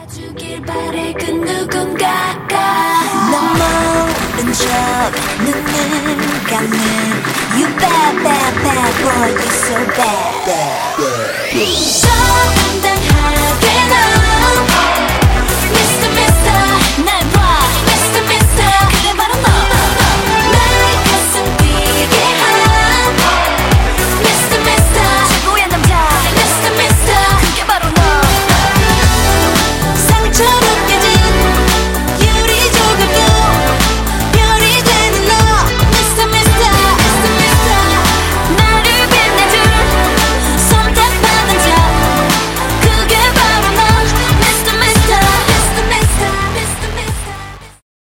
주길 바래 그 누군가가 넌 모른 척 눈을 감는 You bad bad bad boy you so bad